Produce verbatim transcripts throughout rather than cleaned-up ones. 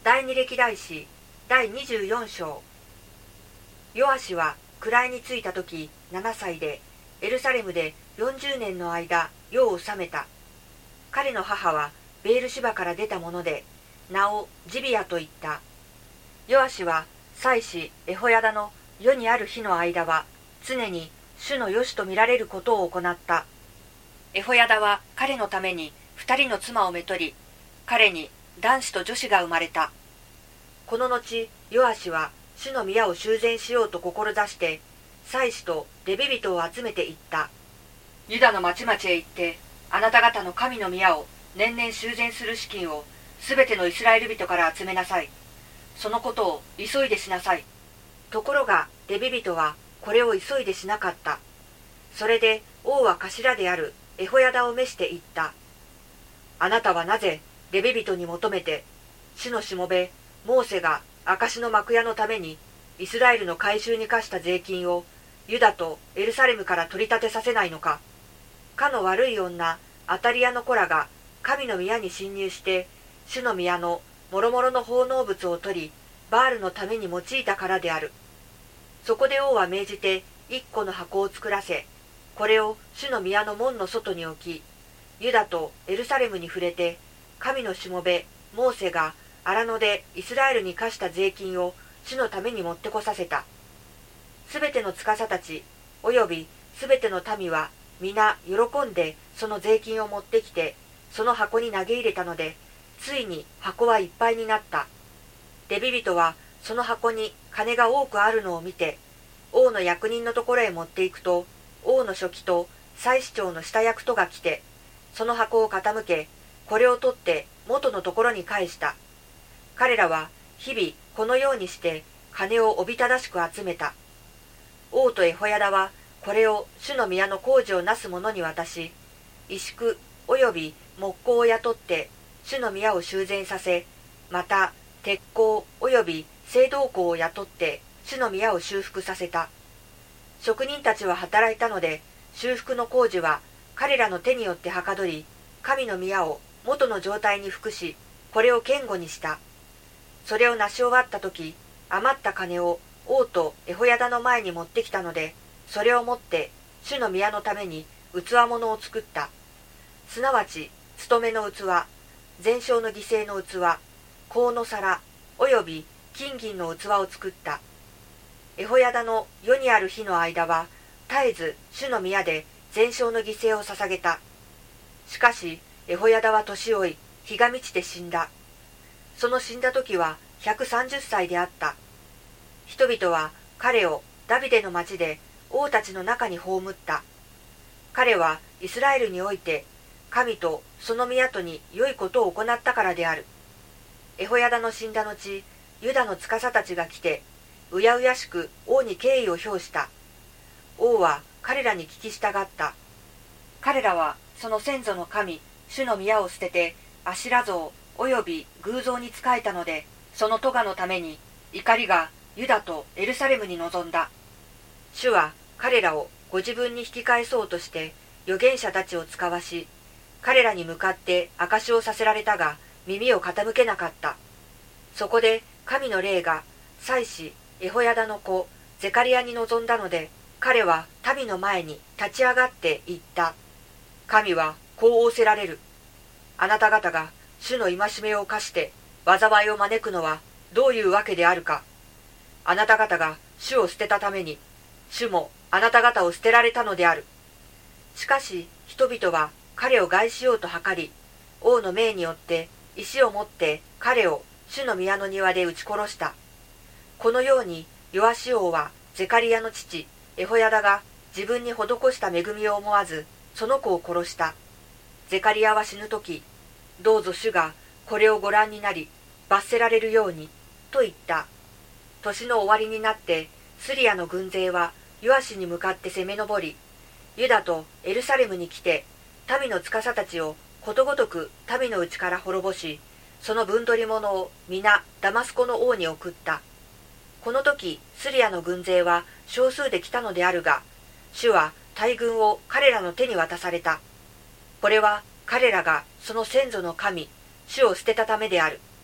第二歴代史第にじゅうよん章。ヨアシは位についた時ななさいで、エルサレムでよんじゅうねんの間世を治めた。彼の母はベールシバから出たもので、名をジビアと言った。ヨアシは祭司エホヤダの世にある日の間は、常に主の良しと見られることを行った。エホヤダは彼のために二人の妻をめとり、彼に男子と女子が生まれた。この後、ヨアシは主の宮を修繕しようと志して、祭司とレビ人を集めていった。ユダの町々へ行って、あなた方の神の宮を年々修繕する資金をすべてのイスラエル人から集めなさい。そのことを急いでしなさい。ところがレビ人はこれを急いでしなかった。それで王は頭であるエホヤダを召して言った。あなたはなぜレビ人に求めて、主のしもべモーセが証の幕屋のためにイスラエルの改宗に課した税金をユダとエルサレムから取り立てさせないのか。かの悪い女アタリアの子らが神の宮に侵入して主の宮のもろもろの奉納物を取り、バールのために用いたからである。そこで王は命じて一個の箱を作らせ、これを主の宮の門の外に置き、ユダとエルサレムに触れて、神のしもべモーセが荒野でイスラエルに課した税金を主のために持ってこさせた。すべての司たちおよびすべての民は皆喜んでその税金を持ってきて、その箱に投げ入れたので、ついに箱はいっぱいになった。レビ人はその箱に金が多くあるのを見て、王の役人のところへ持っていくと、王の書記と祭司長の下役とが来て、その箱を傾け、これを取って元のところに返した。彼らは日々このようにして金をおびただしく集めた。王とエホヤダはこれを主の宮の工事をなす者に渡し、石工および木工を雇って主の宮を修繕させ、また鉄工および青銅工を雇って主の宮を修復させた。職人たちは働いたので、修復の工事は彼らの手によってはかどり、神の宮を元の状態に復し、これを堅固にした。それを成し終わったとき、余った金を王とエホヤダの前に持ってきたので、それを持って主の宮のために器物を作った。すなわち、勤めの器、全焼の犠牲の器、香の皿、および金銀の器を作った。エホヤダの世にある日の間は、絶えず主の宮で全焼の犠牲を捧げた。しかし、エホヤダは年老い、日が満ちて死んだ。その死んだ時はひゃくさんじゅっさいであった。人々は彼をダビデの町で王たちの中に葬った。彼はイスラエルにおいて神とその宮とに良いことを行ったからである。エホヤダの死んだ後、ユダの司たちが来て、うやうやしく王に敬意を表した。王は彼らに聞き従った。彼らはその先祖の神、主の宮を捨てて、アシラ像および偶像に仕えたので、その咎のために怒りがユダとエルサレムに臨んだ。主は彼らをご自分に引き返そうとして預言者たちを使わし、彼らに向かって証しをさせられたが耳を傾けなかった。そこで神の霊が祭司エホヤダの子ゼカリアに臨んだので、彼は民の前に立ち上がって言った。神はこう仰せられる。あなた方が主の戒めを犯して災いを招くのはどういうわけであるか。あなた方が主を捨てたために、主もあなた方を捨てられたのである。しかし人々は彼を害しようと図り、王の命によって石を持って彼を主の宮の庭で撃ち殺した。このようにヨアシ王はゼカリアの父エホヤダが自分に施した恵みを思わず、その子を殺した。ゼカリアは死ぬとき、どうぞ主がこれをご覧になり罰せられるようにと言った。年の終わりになってスリアの軍勢はヨアシに向かって攻め上り、ユダとエルサレムに来て民の司たちをことごとく民のうちから滅ぼし、その分取り物を皆ダマスコの王に送った。この時スリアの軍勢は少数で来たのであるが、主は大軍を彼らの手に渡された。これは彼らがその先祖の神主を捨てたためである。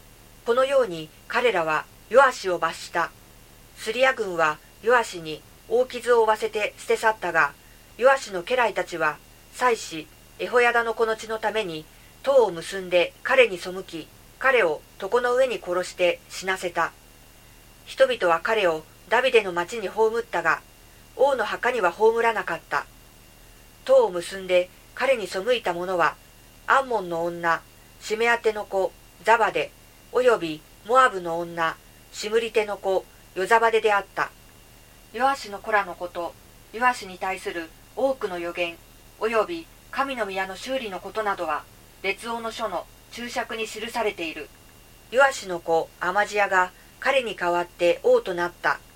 このように彼らはヨアシを罰した。スリア軍はヨアシに大傷を負わせて捨て去ったが、ヨアシの家来たちは祭司エホヤダの子の血のために塔を結んで彼に背き、彼を床の上に殺して死なせた。人々は彼をダビデの町に葬ったが、王の墓には葬らなかった。塔を結んで彼に背いた者は、アンモンの女、シメアテの子、ザバデ、およびモアブの女、シムリテの子、ヨザバデであった。ヨアシの子らのこと、ヨアシに対する多くの予言、および神の宮の修理のことなどは、列王の書の注釈に記されている。ヨアシの子アマジヤが彼に代わって王となった。